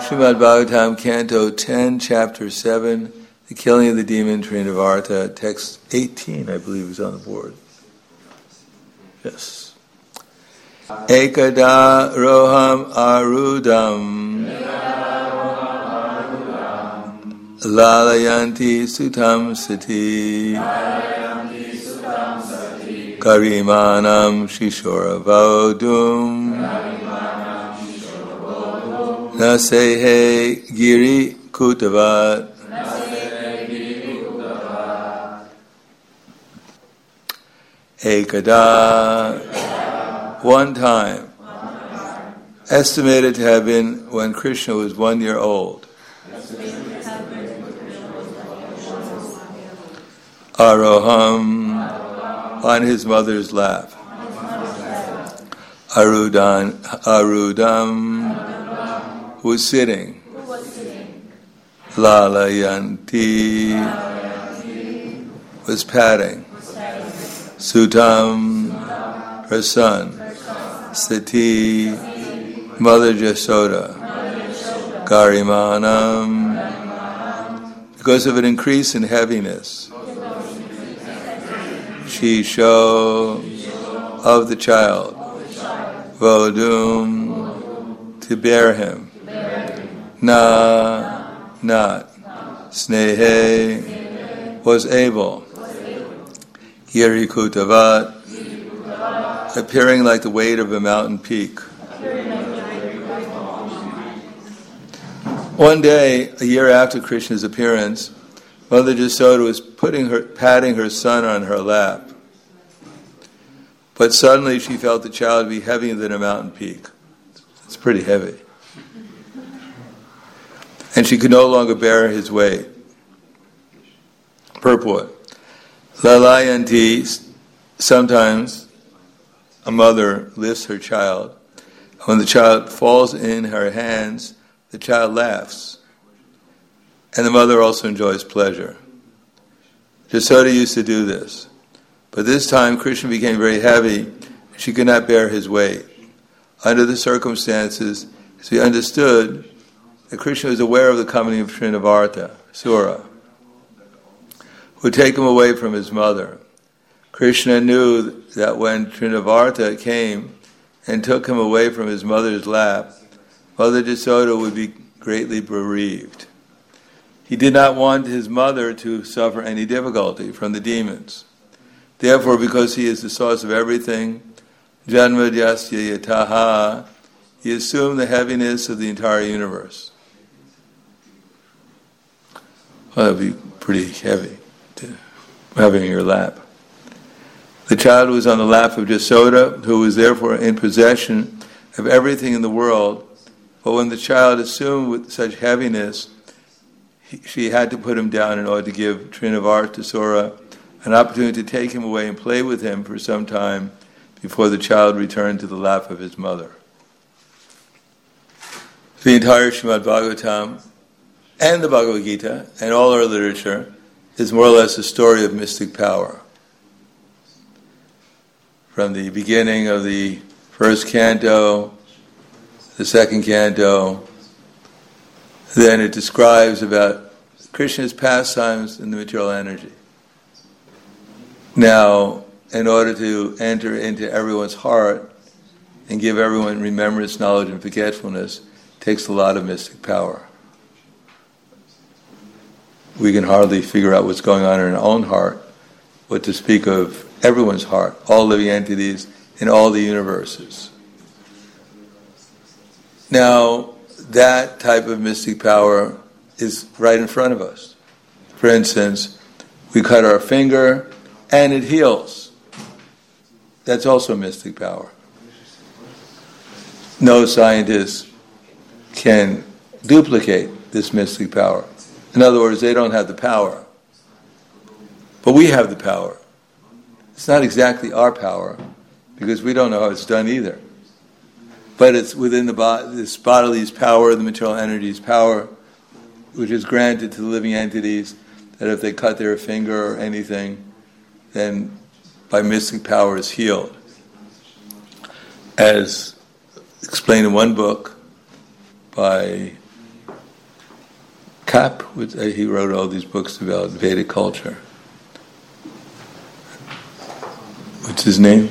Srimad Bhagavatam, Canto 10, Chapter 7, The Killing of the Demon Trinavarta, text 18, I believe, is on the board. Yes. Ekada roham arudam lalayanti sutam sati karimanam shishora vaudum nasehe giri kutavat ekada. One time, estimated to have been when Krishna was 1 year old. Aroham, on his mother's lap. Arudam, was sitting. Lalayanti, was patting. Sutam, her son. Sati, Mother Jasoda, Garimanam, because of an increase in heaviness, Shisho, of the child, Vodum, to bear him, not, Snehe, was able, Girikutavat, appearing like the weight of a mountain peak. One day, a year after Krishna's appearance, Mother Jasoda was patting her son on her lap. But suddenly she felt the child be heavier than a mountain peak. It's pretty heavy. And she could no longer bear his weight. Purport. Lalayanti, sometimes a mother lifts her child. When the child falls in her hands, the child laughs. And the mother also enjoys pleasure. Jasoda used to do this. But this time, Krishna became very heavy. She could not bear his weight. Under the circumstances, she understood that Krishna was aware of the coming of Trinavarta, Sura, who would take him away from his mother. Krishna knew that when Trinavarta came and took him away from his mother's lap, Mother Jasoda would be greatly bereaved. He did not want his mother to suffer any difficulty from the demons. Therefore, because he is the source of everything, Janma Jasya Yataha, he assumed the heaviness of the entire universe. Well, that would be pretty heavy to having in your lap. The child was on the lap of Jasoda, who was therefore in possession of everything in the world. But when the child assumed with such heaviness, she had to put him down in order to give Trinavartasura an opportunity to take him away and play with him for some time before the child returned to the lap of his mother. The entire Srimad Bhagavatam and the Bhagavad Gita and all our literature is more or less a story of mystic power. From the beginning of the first canto, the second canto, then it describes about Krishna's pastimes in the material energy. Now, in order to enter into everyone's heart and give everyone remembrance, knowledge, and forgetfulness, takes a lot of mystic power. We can hardly figure out what's going on in our own heart, what to speak of everyone's heart, all living entities in all the universes. Now, that type of mystic power is right in front of us. For instance, we cut our finger and it heals. That's also mystic power. No scientist can duplicate this mystic power. In other words, they don't have the power. But we have the power. It's not exactly our power, because we don't know how it's done either. But it's within this body's power, the material energy's power, which is granted to the living entities, that if they cut their finger or anything, then by mystic power is healed. As explained in one book by Kapp, he wrote all these books about Vedic culture. What's his name?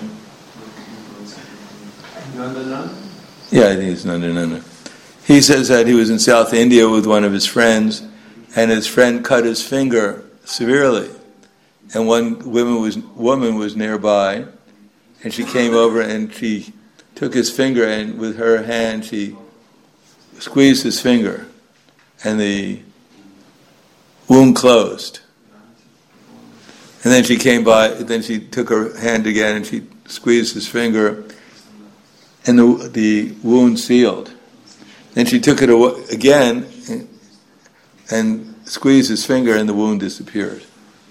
Nandananda? Yeah, I think it's Nandananda. He says that he was in South India with one of his friends, and his friend cut his finger severely. And one woman was nearby, and she came over and she took his finger, and with her hand she squeezed his finger, and the wound closed. And then she came by, then she took her hand again and she squeezed his finger, and the wound sealed. Then she took it again and squeezed his finger, and the wound disappeared.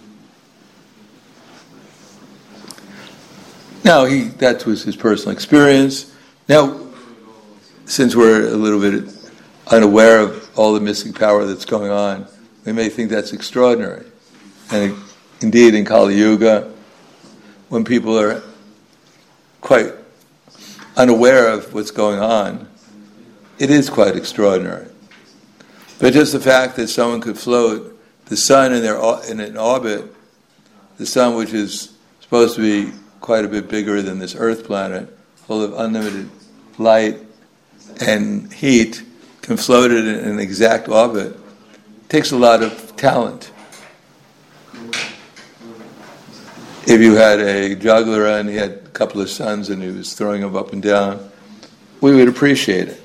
Now, that was his personal experience. Now, since we're a little bit unaware of all the mystic power that's going on, we may think that's extraordinary. And indeed, in Kali Yuga, when people are quite unaware of what's going on, it is quite extraordinary. But just the fact that someone could float the sun in an orbit, the sun, which is supposed to be quite a bit bigger than this Earth planet, full of unlimited light and heat, can float it in an exact orbit, takes a lot of talent. If you had a juggler and he had a couple of suns and he was throwing them up and down, we would appreciate it.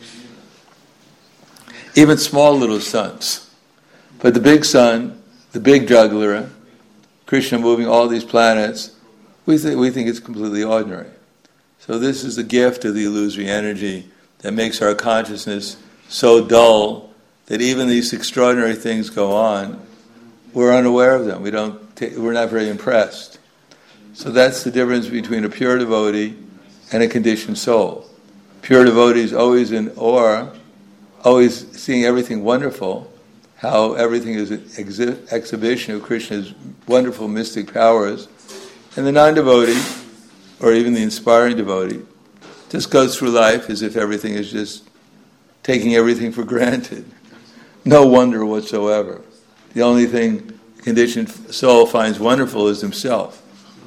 Even small little suns. But the big sun, the big juggler, Krishna moving all these planets, we think it's completely ordinary. So this is the gift of the illusory energy that makes our consciousness so dull that even these extraordinary things go on, we're unaware of them. We're not very impressed. So that's the difference between a pure devotee and a conditioned soul. Pure devotee is always in awe, always seeing everything wonderful, how everything is an exhibition of Krishna's wonderful mystic powers. And the non-devotee, or even the inspiring devotee, just goes through life as if everything is just taking everything for granted. No wonder whatsoever. The only thing the conditioned soul finds wonderful is himself.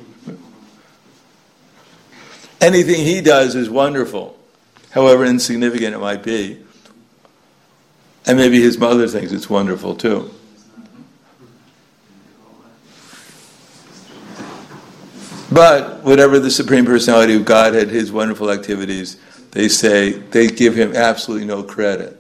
Anything he does is wonderful, however insignificant it might be. And maybe his mother thinks it's wonderful too. But whatever the Supreme Personality of Godhead, his wonderful activities, they say, they give him absolutely no credit.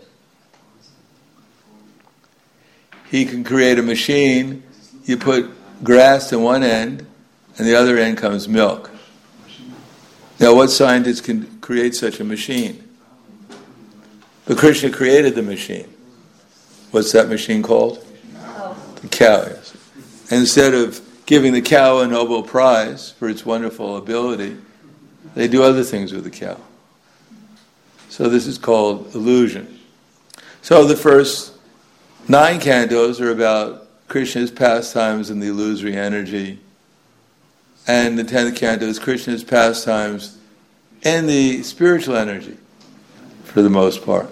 He can create a machine, you put grass in one end, and the other end comes milk. Now, what scientist can create such a machine? But Krishna created the machine. What's that machine called? The cow, yes. And instead of giving the cow a Nobel Prize for its wonderful ability, they do other things with the cow. So this is called illusion. So the first 9 cantos are about Krishna's pastimes and the illusory energy. And the 10th canto is Krishna's pastimes and the spiritual energy, for the most part.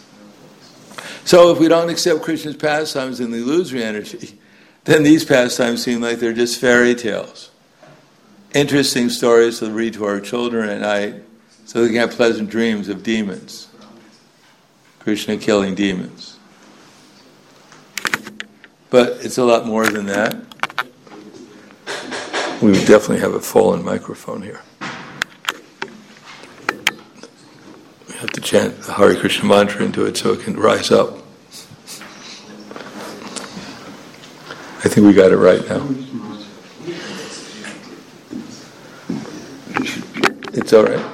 So if we don't accept Krishna's pastimes and the illusory energy, then these pastimes seem like they're just fairy tales. Interesting stories to read to our children at night so they can have pleasant dreams of demons. Krishna killing demons. But it's a lot more than that. We definitely have a fallen microphone here. We have to chant the Hare Krishna mantra into it so it can rise up. I think we got it right now. It's all right.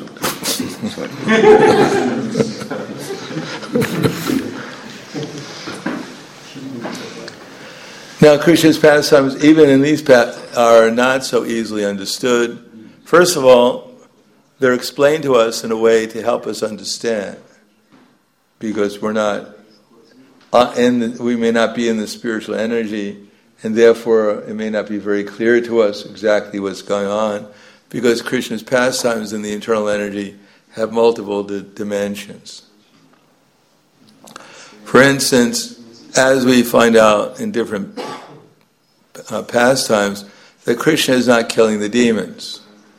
Now, Krishna's pastimes, even in these are not so easily understood. First of all, they're explained to us in a way to help us understand, because we're not we may not be in the spiritual energy, and therefore it may not be very clear to us exactly what's going on, because Krishna's pastimes in the internal energy have multiple dimensions. For instance, as we find out in different pastimes, that Krishna is not killing the demons.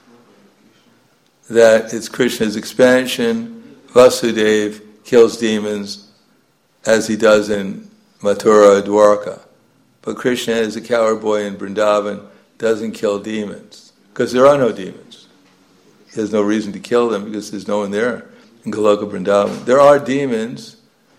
That it's Krishna's expansion. Vasudeva kills demons as he does in Mathura, Dwarka. But Krishna, as a coward boy in Vrindavan, doesn't kill demons. Because there are no demons. He has no reason to kill them because there's no one there in Goloka Vrindavan. There are demons,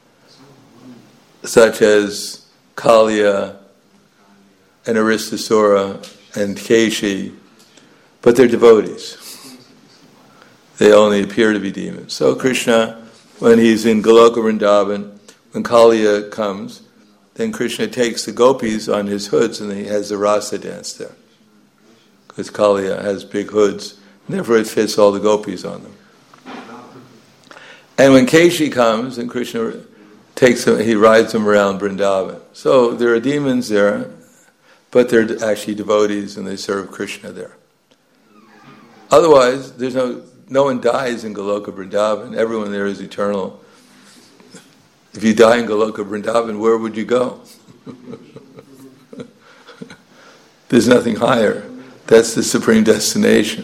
such as Kaliya and Aristasura and Keshi, but they're devotees. They only appear to be demons. So Krishna, when he's in Goloka Vrindavan, when Kaliya comes, then Krishna takes the gopis on his hoods and he has the rasa dance there. Because Kaliya has big hoods, and therefore it fits all the gopis on them. And when Keshi comes, and Krishna takes him, he rides them around Vrindavan. So there are demons there, but they're actually devotees and they serve Krishna there. Otherwise, there's no one dies in Goloka Vrindavan. Everyone there is eternal. If you die in Goloka Vrindavan, where would you go? There's nothing higher. That's the supreme destination.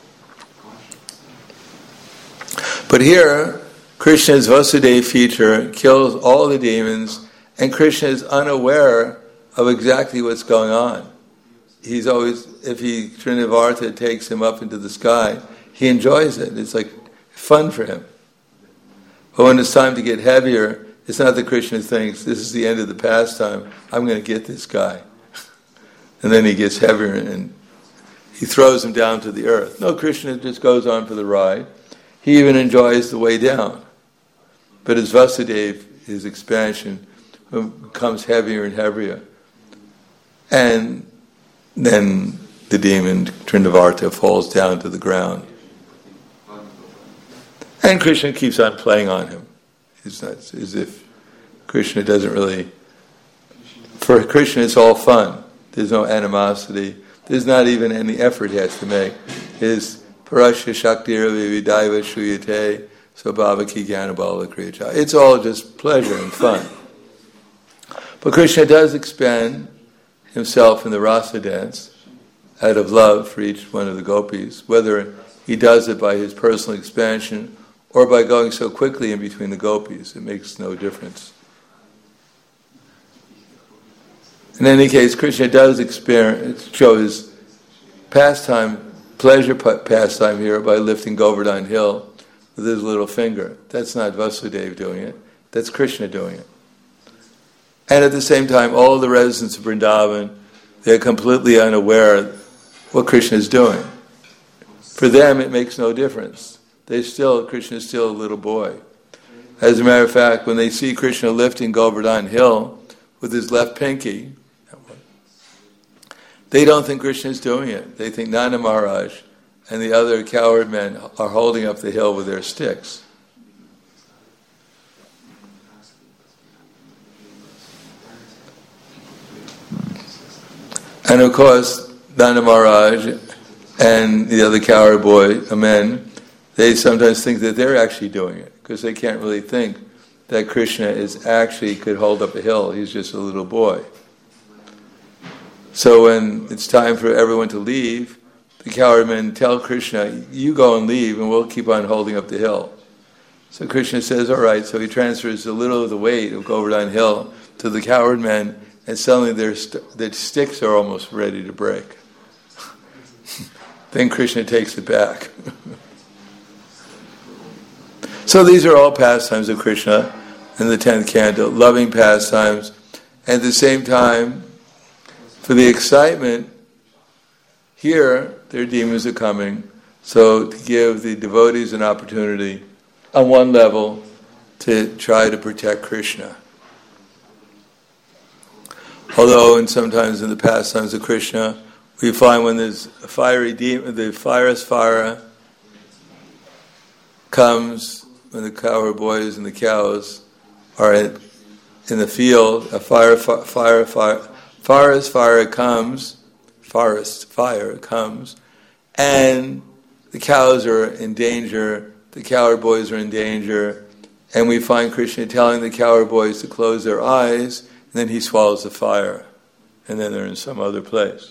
But here, Krishna's Vasudeva feature kills all the demons, and Krishna is unaware of exactly what's going on. He's always, if Trinavarta takes him up into the sky, he enjoys it. It's like fun for him. But when it's time to get heavier, it's not that Krishna thinks, this is the end of the pastime, I'm going to get this guy. And then he gets heavier and he throws him down to the earth. No, Krishna just goes on for the ride. He even enjoys the way down. But as Vasudeva, his expansion, becomes heavier and heavier. And then the demon, Trinavarta, falls down to the ground. And Krishna keeps on playing on him. It's not as if Krishna doesn't really... For Krishna, it's all fun. There's no animosity. There's not even any effort he has to make. His parasya shaktira vividaiva shuyate svabhavaki jnanabala kriyacha. It's all just pleasure and fun. But Krishna does expand himself in the rasa dance out of love for each one of the gopis, whether he does it by his personal expansion or by going so quickly in between the gopis. It makes no difference. In any case, Krishna does show his pleasure pastime here by lifting Govardhan Hill with his little finger. That's not Vasudeva doing it. That's Krishna doing it. And at the same time, all the residents of Vrindavan, they're completely unaware what Krishna is doing. For them, it makes no difference. Krishna is still a little boy. As a matter of fact, when they see Krishna lifting Govardhan Hill with his left pinky, they don't think Krishna is doing it. They think Nanda Maharaj and the other coward men are holding up the hill with their sticks. And of course, Nanda Maharaj and the other coward boy, men, they sometimes think that they're actually doing it because they can't really think that Krishna could hold up a hill. He's just a little boy. So when it's time for everyone to leave, the coward men tell Krishna, you go and leave and we'll keep on holding up the hill. So Krishna says, all right. So he transfers a little of the weight of Govardhan Hill to the coward men, and suddenly their sticks are almost ready to break. Then Krishna takes it back. So these are all pastimes of Krishna in the 10th canto, loving pastimes. And at the same time, for the excitement, here their demons are coming. So to give the devotees an opportunity on one level to try to protect Krishna. Although sometimes in the pastimes of Krishna, we find when there's a fiery demon, the fire comes when the cowherd boys and the cows are in the field. A forest fire comes, and the cows are in danger. The cowherd boys are in danger, and we find Krishna telling the cowherd boys to close their eyes then he swallows the fire, and then they're in some other place.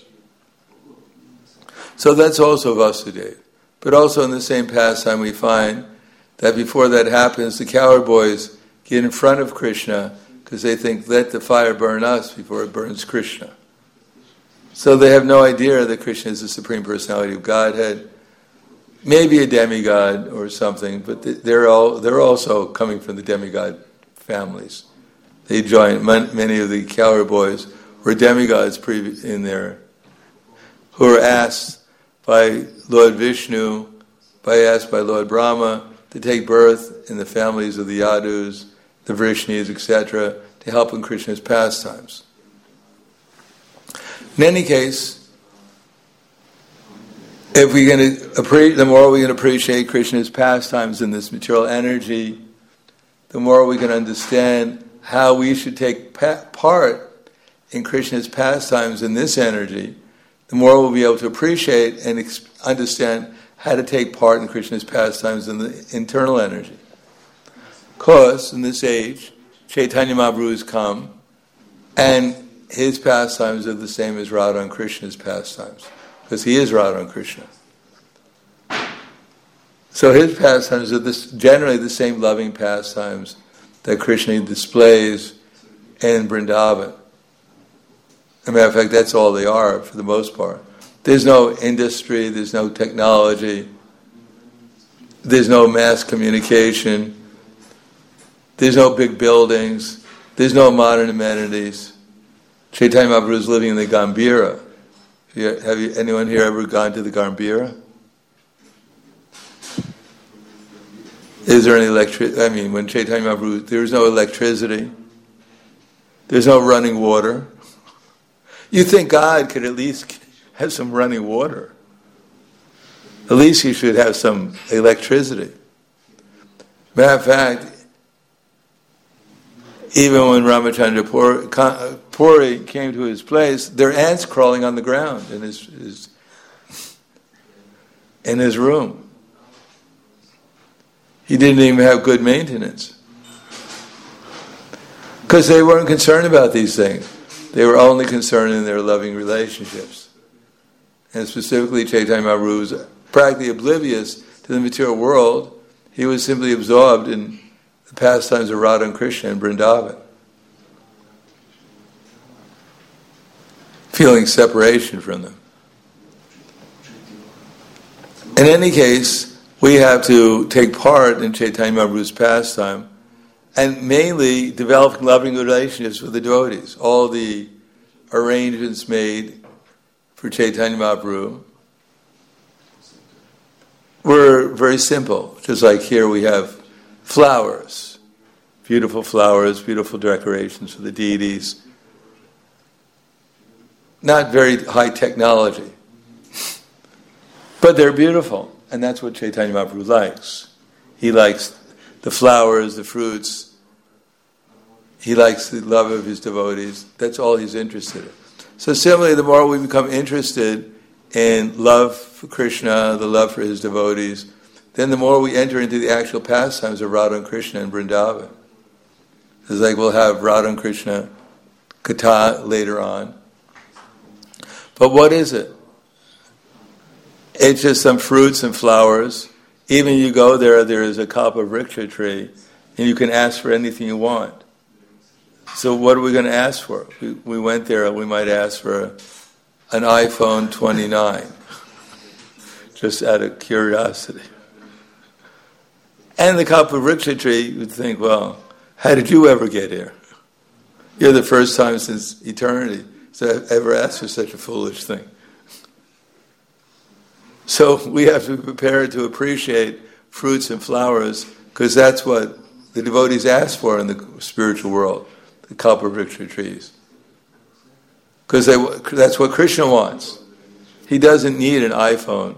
So that's also Vasudeva. But also in the same pastime we find that before that happens, the cowherd boys get in front of Krishna because they think, let the fire burn us before it burns Krishna. So they have no idea that Krishna is the Supreme Personality of Godhead, maybe a demigod or something, but they're also coming from the demigod families. They join, many of the cowherd boys were demigods in there, who were asked by Lord Vishnu, asked by Lord Brahma to take birth in the families of the Yadus, the Vrishnis, etc., to help in Krishna's pastimes. In any case, the more we can appreciate Krishna's pastimes in this material energy, the more we can understand how we should take part in Krishna's pastimes in this energy, the more we'll be able to appreciate and understand how to take part in Krishna's pastimes in the internal energy. Because in this age, Chaitanya Mahaprabhu has come, and his pastimes are the same as Radha and Krishna's pastimes, because he is Radha and Krishna. So his pastimes are generally the same loving pastimes that Krishna displays in Vrindavan. As a matter of fact, that's all they are for the most part. There's no industry, there's no technology, there's no mass communication, there's no big buildings, there's no modern amenities. Chaitanya Mahaprabhu is living in the Gambhira. Anyone here ever gone to the Gambhira? Is there any electricity? When Chaitanya Mahaprabhu, there's no electricity, there's no running water. You think God could at least have some running water. At least he should have some electricity. Matter of fact, even when Ramachandra Puri came to his place, there are ants crawling on the ground in his room. He didn't even have good maintenance. Because they weren't concerned about these things. They were only concerned in their loving relationships. And specifically, Chaitanya Mahaprabhu was practically oblivious to the material world. He was simply absorbed in the pastimes of Radha and Krishna in Vrindavan, feeling separation from them. In any case, we have to take part in Chaitanya Mahaprabhu's pastime, and mainly developing loving relationships with the devotees. All the arrangements made for Chaitanya Mahaprabhu were very simple. Just like here we have flowers, beautiful decorations for the deities. Not very high technology, but they're beautiful, and that's what Chaitanya Mahaprabhu likes. He likes the flowers, the fruits. He likes the love of his devotees. That's all he's interested in. So similarly, the more we become interested in love for Krishna, the love for his devotees, then the more we enter into the actual pastimes of Radha and Krishna in Vrindavan. It's like we'll have Radha and Krishna Katha later on. But what is it? It's just some fruits and flowers. Even you go there is a kalpavriksha tree, and you can ask for anything you want. So what are we going to ask for? We went there, we might ask for an iPhone 29, just out of curiosity. And the kalpavriksha tree, you would think, well, how did you ever get here? You're the first time since eternity to ever ask for such a foolish thing. So we have to be prepared to appreciate fruits and flowers, because that's what the devotees ask for in the spiritual world, the kalpavriksha trees. Because that's what Krishna wants. He doesn't need an iPhone.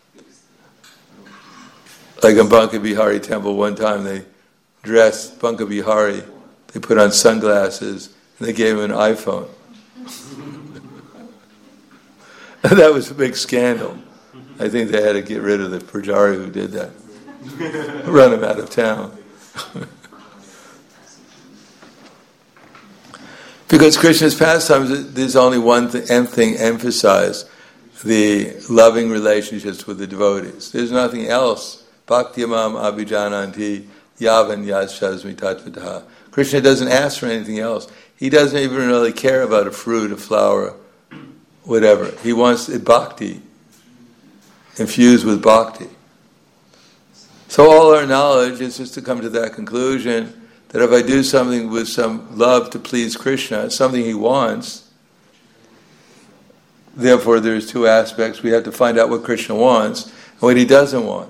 Like in Banka Bihari temple, one time they dressed Banka Bihari, they put on sunglasses, and they gave him an iPhone. And that was a big scandal. I think they had to get rid of the Pujari who did that. Run him out of town. Because Krishna's pastimes, there's only one thing emphasized, the loving relationships with the devotees. There's nothing else. Bhakti-mam abhijananti yavan yashasmi tatvataha. Krishna doesn't ask for anything else. He doesn't even really care about a fruit, a flower, whatever. He wants bhakti, infused with bhakti. So all our knowledge is just to come to that conclusion that if I do something with some love to please Krishna, something he wants, therefore there's two aspects. We have to find out what Krishna wants and what he doesn't want,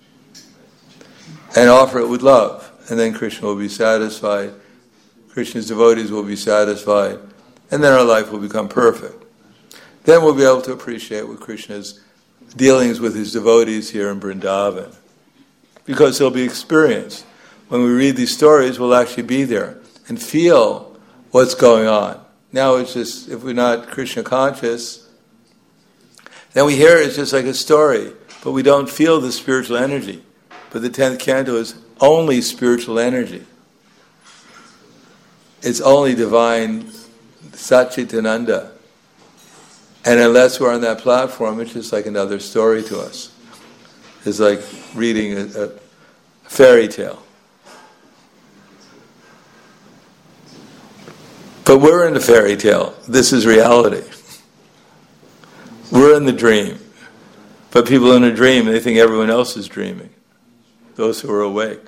and offer it with love. And then Krishna will be satisfied, Krishna's devotees will be satisfied, and then our life will become perfect. Then we'll be able to appreciate what Krishna's dealings with his devotees here in Vrindavan, because they'll be experienced. When we read these stories, we'll actually be there and feel what's going on. Now it's just, if we're not Krishna conscious, then we hear it's just like a story, but we don't feel the spiritual energy. But the 10th canto is only spiritual energy. It's only divine Satchitananda. And unless we're on that platform, it's just like another story to us. It's like reading a fairy tale. But we're in the fairy tale. This is reality. We're in the dream. But people in a dream, they think everyone else is dreaming. Those who are awake.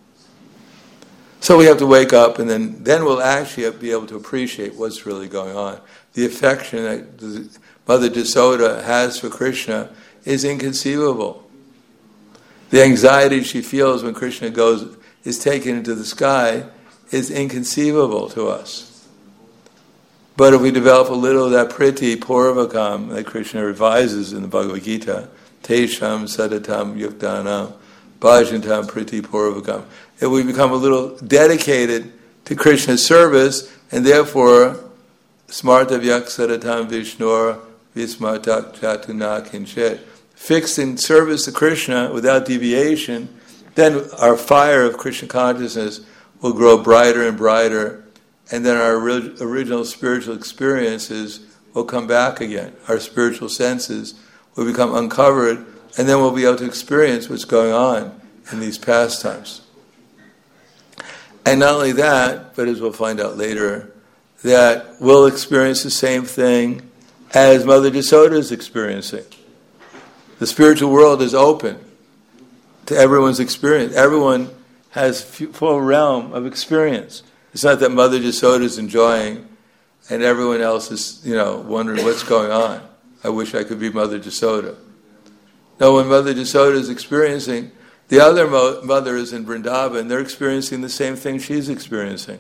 So we have to wake up, and then we'll actually be able to appreciate what's really going on. The affection that Mother Jasoda has for Krishna is inconceivable. The anxiety she feels when Krishna is taken into the sky is inconceivable to us. But if we develop a little of that priti purvakam that Krishna revises in the Bhagavad Gita, tesham sadatam yuktanam bhajantam priti purvakam, if we become a little dedicated to Krishna's service, and therefore smarta vyak sadatam vishnur vismartak chatuna kinchit, fixed in service to Krishna without deviation, then our fire of Krishna consciousness will grow brighter and brighter, and then our original spiritual experiences will come back again. Our spiritual senses will become uncovered, and then we'll be able to experience what's going on in these pastimes. And not only that, but as we'll find out later, that we'll experience the same thing as Mother Jasoda is experiencing. The spiritual world is open to everyone's experience. Everyone has full realm of experience. It's not that Mother Jasoda is enjoying and everyone else is, wondering what's going on. I wish I could be Mother Jasoda. No, when Mother Jasoda is experiencing, the other mothers in Vrindavan, they're experiencing the same thing she's experiencing.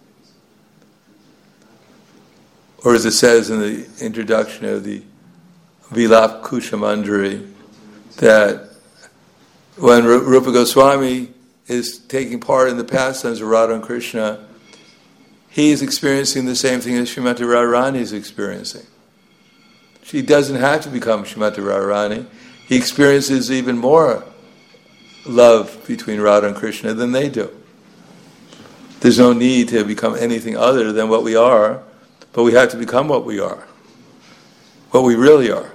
Or as it says in the introduction of the Vilap Kushamandari, that when Rupa Goswami is taking part in the pastimes of Radha and Krishna, he is experiencing the same thing as Srimati Radharani is experiencing. She doesn't have to become Srimati Radharani. He experiences even more love between Radha and Krishna than they do. There's no need to become anything other than what we are, but we have to become what we are, what we really are.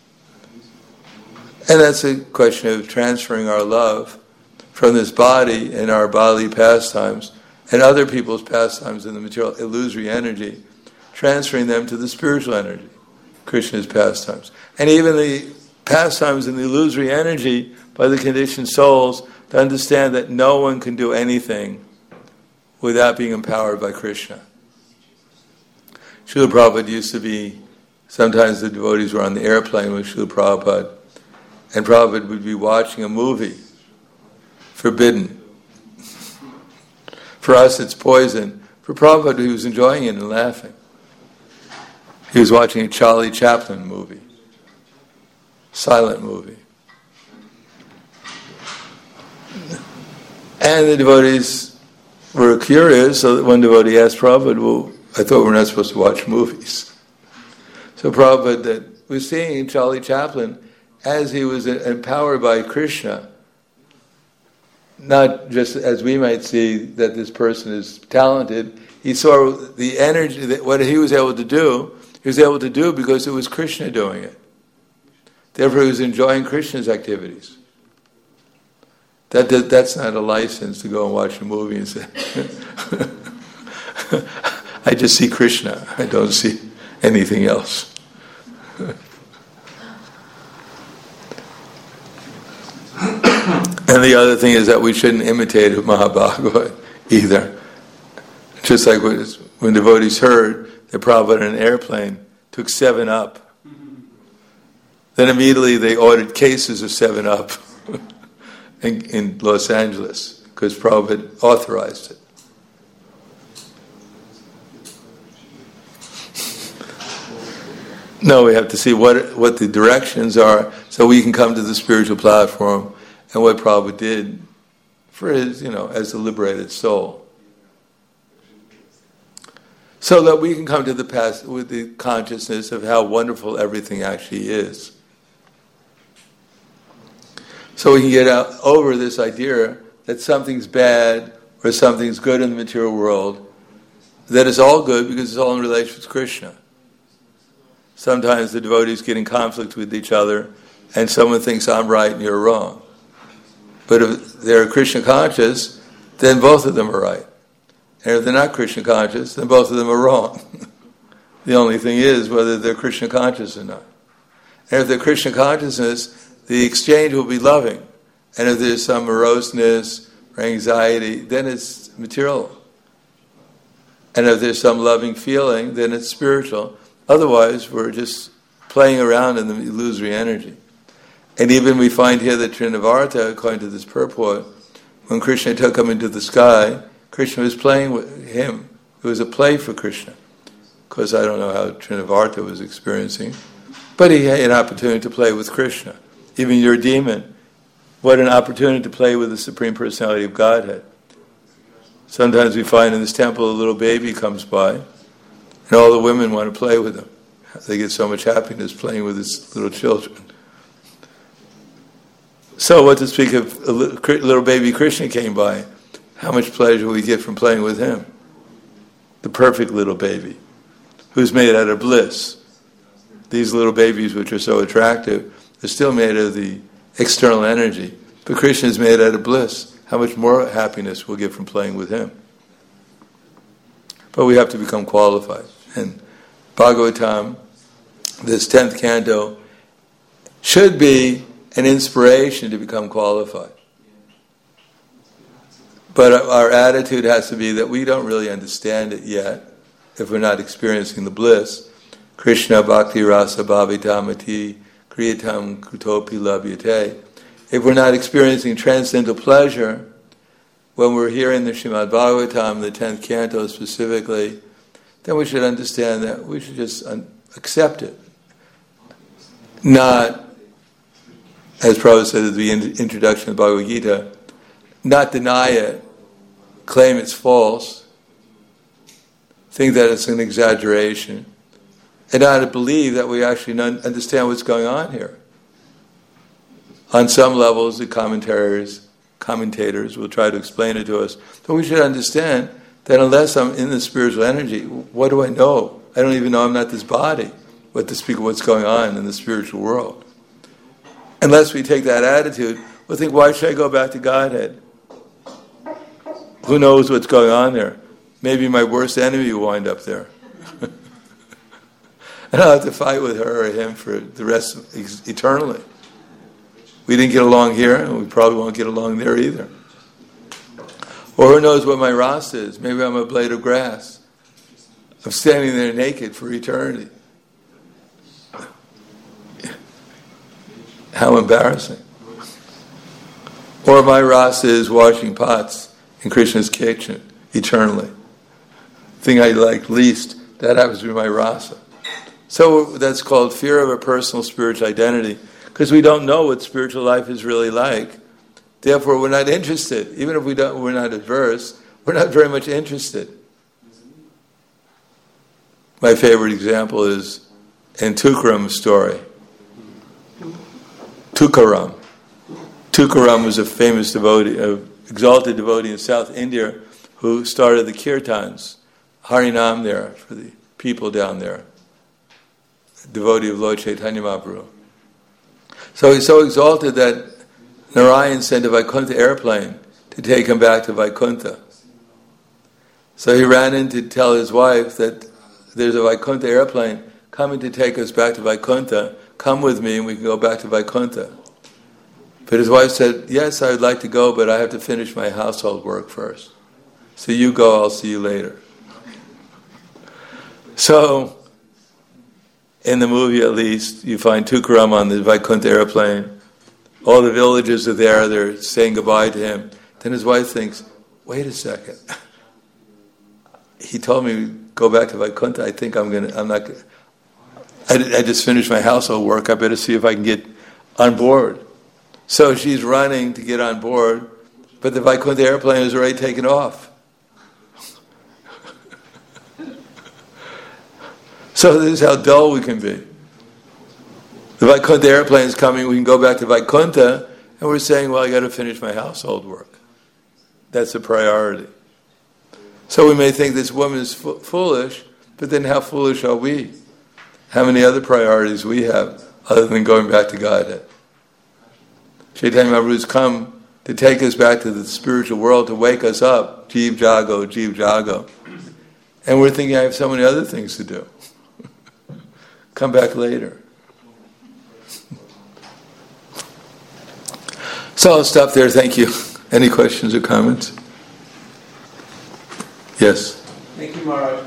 And that's a question of transferring our love from this body and our bodily pastimes and other people's pastimes in the material illusory energy, transferring them to the spiritual energy, Krishna's pastimes. And even the pastimes in the illusory energy by the conditioned souls to understand that no one can do anything without being empowered by Krishna. Srila Prabhupada used to be, sometimes the devotees were on the airplane with Srila Prabhupada, and Prabhupada would be watching a movie, forbidden. For us, it's poison. For Prabhupada, he was enjoying it and laughing. He was watching a Charlie Chaplin movie, silent movie. And the devotees were curious, so that one devotee asked Prabhupada, well, I thought we're not supposed to watch movies. So Prabhupada that was seeing Charlie Chaplin as he was empowered by Krishna, not just as we might see that this person is talented. He saw the energy, that what he was able to do, he was able to do because it was Krishna doing it. Therefore, he was enjoying Krishna's activities. That's not a license to go and watch a movie and say, I just see Krishna, I don't see anything else. And the other thing is that we shouldn't imitate Mahabhagavad either. Just like when devotees heard that Prabhupada in an airplane took 7-Up, then immediately they ordered cases of 7-Up in Los Angeles because Prabhupada authorized it. No, we have to see what the directions are so we can come to the spiritual platform and what Prabhupada did for his, as a liberated soul. So that we can come to the past with the consciousness of how wonderful everything actually is. So we can get over this idea that something's bad or something's good in the material world, that it's all good because it's all in relation with Krishna. Sometimes the devotees get in conflict with each other and someone thinks I'm right and you're wrong. But if they're Krishna conscious, then both of them are right. And if they're not Krishna conscious, then both of them are wrong. The only thing is whether they're Krishna conscious or not. And if they're Krishna consciousness, the exchange will be loving. And if there's some moroseness or anxiety, then it's material. And if there's some loving feeling, then it's spiritual. Otherwise, we're just playing around in the illusory energy. And even we find here that Trinavarta, according to this purport, when Krishna took him into the sky, Krishna was playing with him. It was a play for Krishna. Of course, I don't know how Trinavarta was experiencing, but he had an opportunity to play with Krishna. Even your demon, what an opportunity to play with the Supreme Personality of Godhead. Sometimes we find in this temple a little baby comes by, and all the women want to play with him. They get so much happiness playing with his little children. So what to speak of a little baby Krishna came by, how much pleasure we get from playing with him. The perfect little baby, who's made out of bliss. These little babies which are so attractive, they're still made of the external energy. But Krishna is made out of bliss. How much more happiness we'll get from playing with him. But we have to become qualified. And Bhagavatam, this 10th canto, should be an inspiration to become qualified. But our attitude has to be that we don't really understand it yet, if we're not experiencing the bliss. Krishna bhakti rasa bhavitamati kriyatam kutopi labhyate. If we're not experiencing transcendental pleasure, when we're hearing the Srimad Bhagavatam, the 10th canto specifically, then we should understand that we should just accept it. Not, as Prabhupada said at the introduction of the Bhagavad Gita, not deny it, claim it's false, think that it's an exaggeration, and not believe that we actually understand what's going on here. On some levels, the commentators will try to explain it to us, but we should understand that unless I'm in the spiritual energy, what do I know? I don't even know I'm not this body, but to speak of what's going on in the spiritual world. Unless we take that attitude, we'll think, why should I go back to Godhead? Who knows what's going on there? Maybe my worst enemy will wind up there. And I'll have to fight with her or him for the rest of eternally. We didn't get along here, and we probably won't get along there either. Or who knows what my rasa is? Maybe I'm a blade of grass. I'm standing there naked for eternity. How embarrassing. Or my rasa is washing pots in Krishna's kitchen eternally. The thing I like least, that happens to be my rasa. So that's called fear of a personal spiritual identity, because we don't know what spiritual life is really like. Therefore, we're not interested. Even if we're not adverse, we're not very much interested. My favorite example is in Tukaram's story. Tukaram. Tukaram was a famous devotee, exalted devotee in South India who started the kirtans, Harinam there, for the people down there. Devotee of Lord Chaitanya Mahaprabhu. So he's so exalted that Narayan sent a Vaikuntha airplane to take him back to Vaikuntha. So he ran in to tell his wife that there's a Vaikuntha airplane coming to take us back to Vaikuntha. Come with me and we can go back to Vaikuntha. But his wife said, yes, I would like to go, but I have to finish my household work first. So you go, I'll see you later. So, in the movie at least, you find Tukaram on the Vaikuntha airplane. All the villagers are there, they're saying goodbye to him. Then his wife thinks, wait a second. He told me to go back to Vaikuntha. I think I just finished my household work. I better see if I can get on board. So she's running to get on board, but the Vaikuntha airplane is already taken off. So this is how dull we can be. The Vaikuntha airplane is coming, we can go back to Vaikuntha, and we're saying, well, I got to finish my household work. That's a priority. So we may think this woman is foolish, but then how foolish are we? How many other priorities we have other than going back to Godhead? Chaitanya Mahaprabhu has come to take us back to the spiritual world, to wake us up. Jeev Jago, Jeev Jago. And we're thinking, I have so many other things to do. Come back later. So I'll stop there. Thank you. Any questions or comments? Yes. Thank you, Maharaj.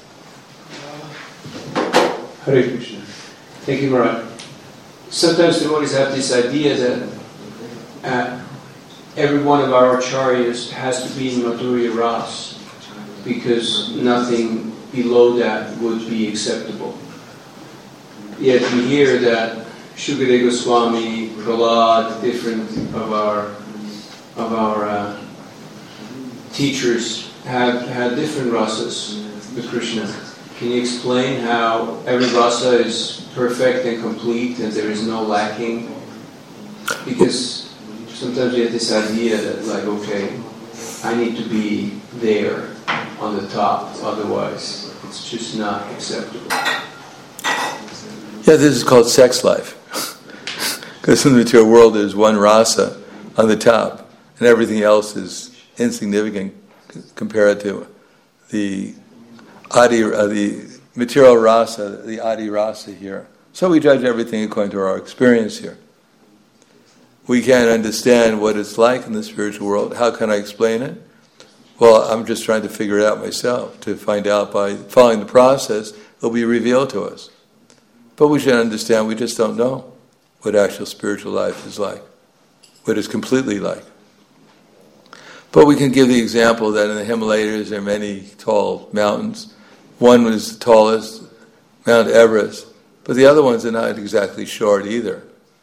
Hare Krishna. Thank you, Maharaj. Sometimes devotees have this idea that every one of our acharyas has to be in Madhurya Ras because nothing below that would be acceptable. Yet we hear that Shukadeva Goswami, Prahlad, different of our teachers have had different rasas with Krishna. Can you explain how every rasa is perfect and complete and there is no lacking? Because sometimes we have this idea that, like, okay, I need to be there on the top, otherwise it's just not acceptable. Yeah, this is called sex life. Because in the material world there's one rasa on the top, and everything else is insignificant compared to the the material rasa, the adi rasa here. So we judge everything according to our experience here. We can't understand what it's like in the spiritual world. How can I explain it? Well, I'm just trying to figure it out myself, to find out by following the process, it'll be revealed to us. But we should understand we just don't know what actual spiritual life is like, what it's completely like. But we can give the example that in the Himalayas there are many tall mountains. One was the tallest, Mount Everest, but the other ones are not exactly short either.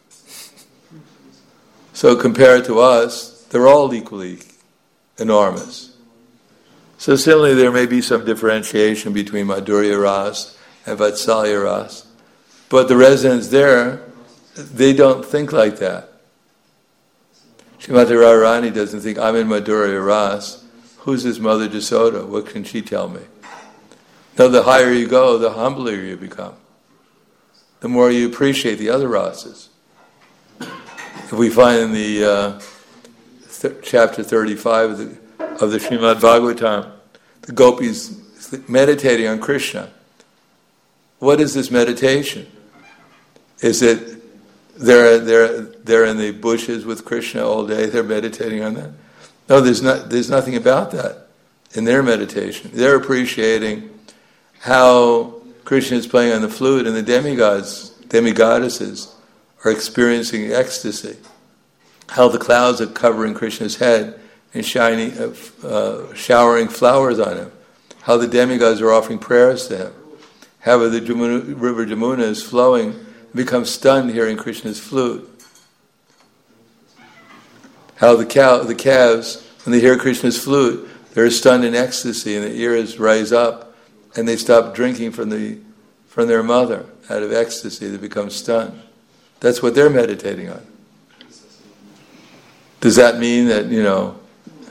So compared to us, they're all equally enormous. So similarly, there may be some differentiation between Madhurya Ras and Vatsalya Ras, but the residents there, they don't think like that. Srimati Radharani doesn't think, I'm in Madhurya Ras. Who's his mother Jasoda? What can she tell me? No, the higher you go, the humbler you become. The more you appreciate the other rasas. If we find in the chapter 35 of the Srimad Bhagavatam, the gopis meditating on Krishna. What is this meditation? Is it they're in the bushes with Krishna all day, they're meditating on that? No, there's nothing about that in their meditation. They're appreciating how Krishna is playing on the flute and the demigoddesses are experiencing ecstasy. How the clouds are covering Krishna's head and showering flowers on him. How the demigods are offering prayers to him. How the river Jamuna is flowing, become stunned hearing Krishna's flute. How the calves, when they hear Krishna's flute, they're stunned in ecstasy and their ears rise up and they stop drinking from their mother. Out of ecstasy, they become stunned. That's what they're meditating on. Does that mean that,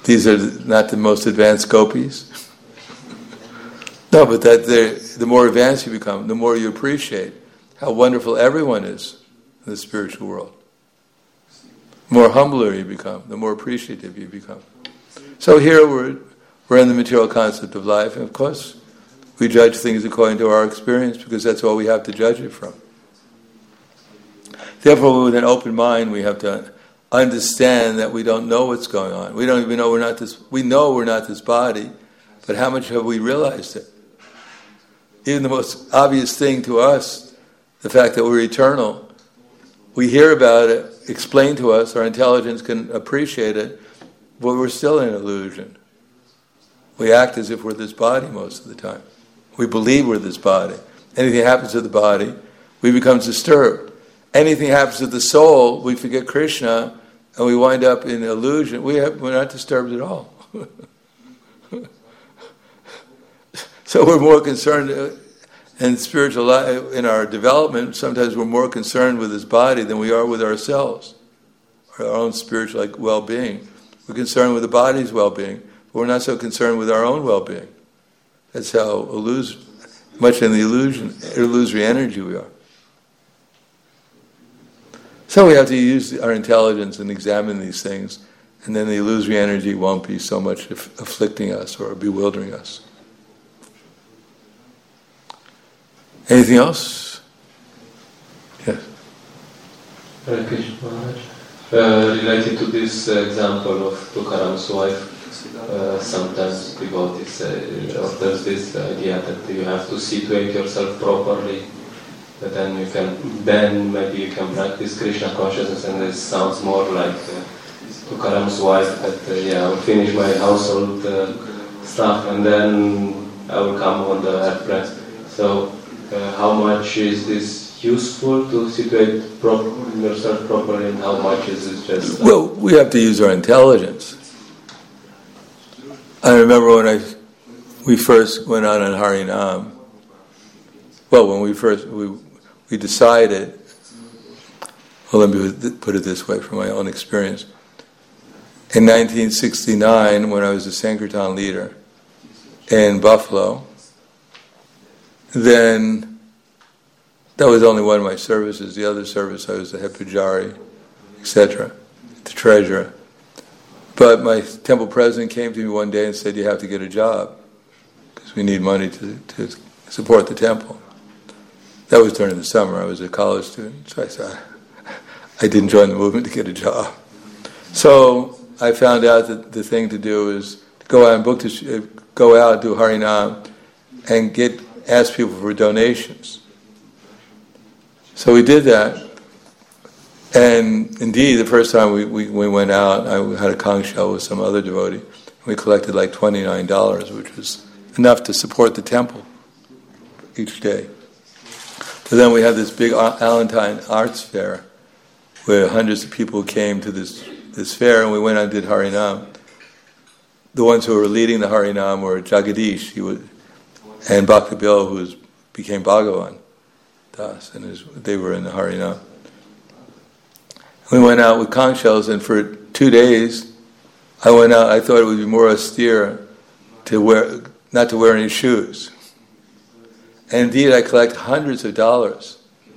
these are not the most advanced gopis. No, but that the more advanced you become, the more you appreciate how wonderful everyone is in the spiritual world. The more humbler you become, the more appreciative you become. So here we're in the material concept of life, and of course we judge things according to our experience because that's all we have to judge it from. Therefore, with an open mind, we have to understand that we don't know what's going on. We don't even know we're not this. We know we're not this body, but how much have we realized it? Even the most obvious thing to us, the fact that we're eternal, we hear about it, explained to us, our intelligence can appreciate it, but we're still in illusion. We act as if we're this body most of the time. We believe we're this body. Anything happens to the body, we become disturbed. Anything happens to the soul, we forget Krishna, and we wind up in illusion. We're not disturbed at all. So we're more concerned in spiritual life, in our development, sometimes we're more concerned with this body than we are with ourselves, our own spiritual well-being. We're concerned with the body's well-being, but we're not so concerned with our own well-being. That's how much in the illusory energy we are. So we have to use our intelligence and examine these things, and then the illusory energy won't be so much afflicting us or bewildering us. Anything else? Yes. Related to this example of Tukaram's wife, sometimes devotees say, or there's this idea that you have to situate yourself properly, but then maybe you can practice Krishna consciousness, and it sounds more like Tukaram's wife that I will finish my household stuff and then I will come on the airplane. So how much is this useful to situate yourself properly, and how much is this just... Well, we have to use our intelligence. I remember when we first went out on Harinam. Well, when we decided, well, let me put it this way from my own experience. In 1969, when I was a Sankirtan leader in Buffalo, then that was only one of my services. The other service, I was the head pujari, etc., the treasurer. But my temple president came to me one day and said, "You have to get a job because we need money to support the temple." That was during the summer. I was a college student, so I said, I didn't join the movement to get a job. So I found out that the thing to do is to go out and go out, do Harinam, and ask people for donations. So we did that, and indeed, the first time we went out, I had a conch shell with some other devotee. We collected like $29, which was enough to support the temple each day. But then we had this big Alentine arts fair, where hundreds of people came to this fair, and we went out and did Harinam. The ones who were leading the Harinam were Jagadish, and Bhaktabil, who became Bhagavan Das, and they were in the Harinam. We went out with conch shells, and for 2 days, I went out. I thought it would be more austere not to wear any shoes. And indeed, I collected hundreds of dollars,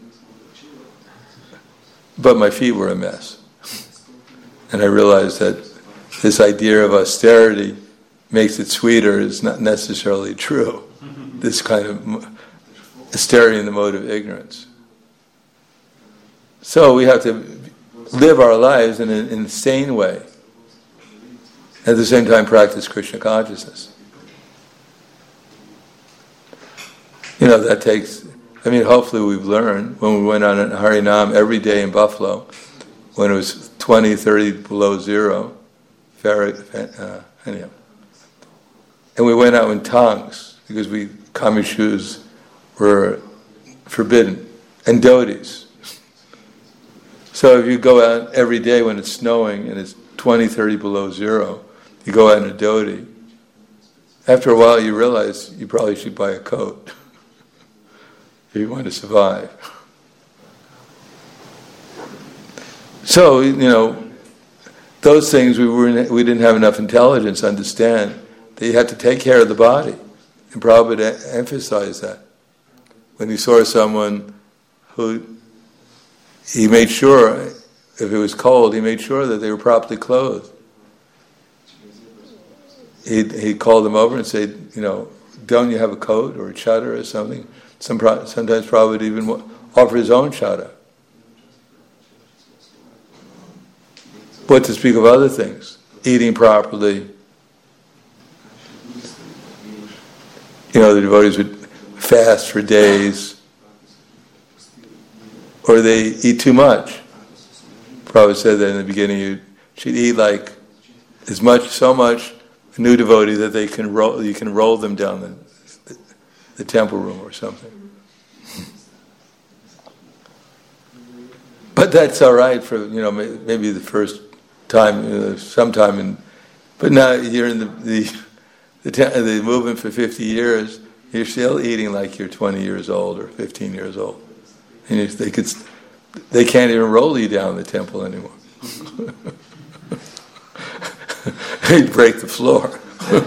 but my feet were a mess. And I realized that this idea of austerity makes it sweeter is not necessarily true. This kind of austerity in the mode of ignorance. So we have to live our lives in an insane way. At the same time, practice Krishna consciousness. That takes... hopefully we've learned when we went on Harinam every day in Buffalo, when it was 20, 30 below zero, anyhow. And we went out in tongs, because kami shoes were forbidden, and dhotis. So if you go out every day when it's snowing and it's 20, 30 below zero, you go out in a dhoti, after a while you realize you probably should buy a coat if you want to survive. So, those things we didn't have enough intelligence to understand that you have to take care of the body. And Prabhupada emphasized that. When he saw someone who, he made sure, if it was cold, he made sure that they were properly clothed. He'd call them over and say, don't you have a coat or a chadar or something? Sometimes Prabhupada would even offer his own chadar. What to speak of other things? Eating properly. The devotees would fast for days. Or they eat too much. Prabhupada said that in the beginning you should eat like so much a new devotee that you can roll them down the temple room or something. But that's all right for maybe the first time, sometime but now you're in the movement for 50 years. You're still eating like you're 20 years old or 15 years old, and they can't even roll you down the temple anymore. They'd break the floor.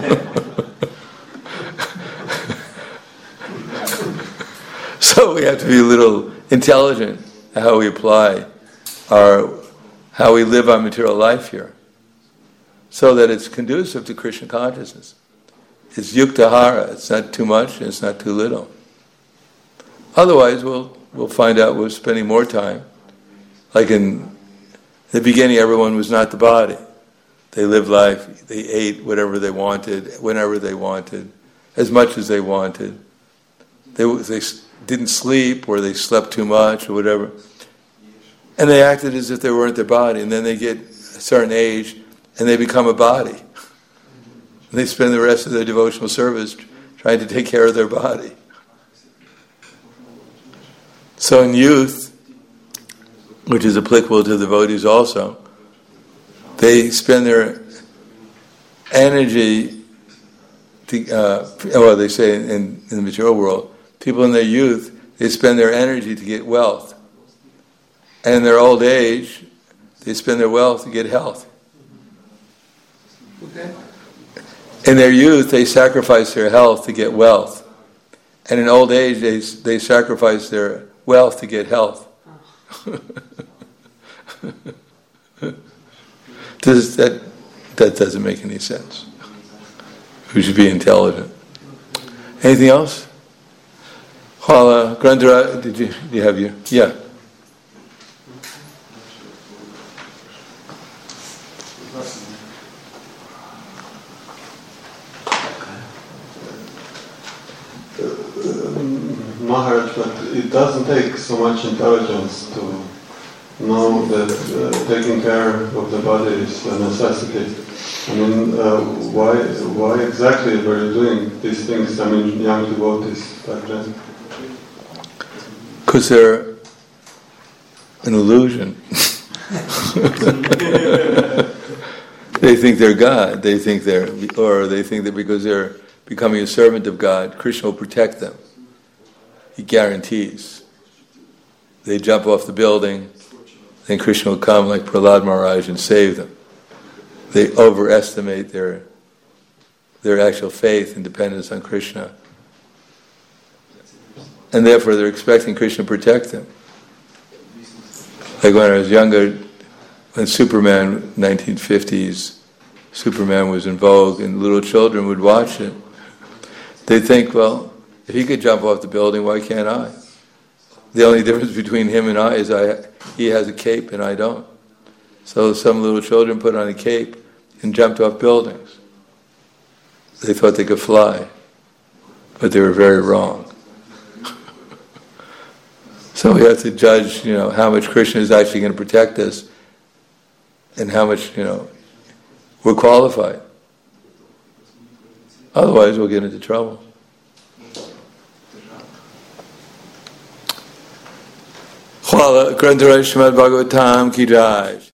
So we have to be a little intelligent at how we apply how we live our material life here, so that it's conducive to Krishna consciousness. It's yuktahara. It's not too much, and it's not too little. Otherwise, we'll find out we're spending more time. Like in the beginning, everyone was not the body. They lived life. They ate whatever they wanted, whenever they wanted, as much as they wanted. They didn't sleep, or they slept too much, or whatever. And they acted as if they weren't their body. And then they get a certain age, and they become a body. And they spend the rest of their devotional service trying to take care of their body. So in youth, which is applicable to devotees also, they spend their energy, they say in the material world, people in their youth, they spend their energy to get wealth. And in their old age, they spend their wealth to get health. Okay. In their youth, they sacrifice their health to get wealth. And in old age, they sacrifice their wealth to get health. That doesn't make any sense. We should be intelligent. Anything else? Grandra, do you have your... Yeah. Maharaj, but it doesn't take so much intelligence to know that taking care of the body is a necessity. I mean, why exactly were you doing these things? I mean, young devotees back then. Because they're an illusion. They think they're God. They think that because they're becoming a servant of God, Krishna will protect them. He guarantees. They jump off the building, then Krishna will come like Prahlad Maharaj and save them. They overestimate their actual faith and dependence on Krishna. And therefore they're expecting Krishna to protect them. Like when I was younger, when Superman, 1950s, Superman was in vogue and little children would watch it, they'd think, well, if he could jump off the building, why can't I? The only difference between him and I is he has a cape and I don't. So some little children put on a cape and jumped off buildings. They thought they could fly, but they were very wrong. So we have to judge, how much Krishna is actually going to protect us and how much, we're qualified. Otherwise, we'll get into trouble. Hvala, Grantaraj Srimad Bhagavatam ki jai.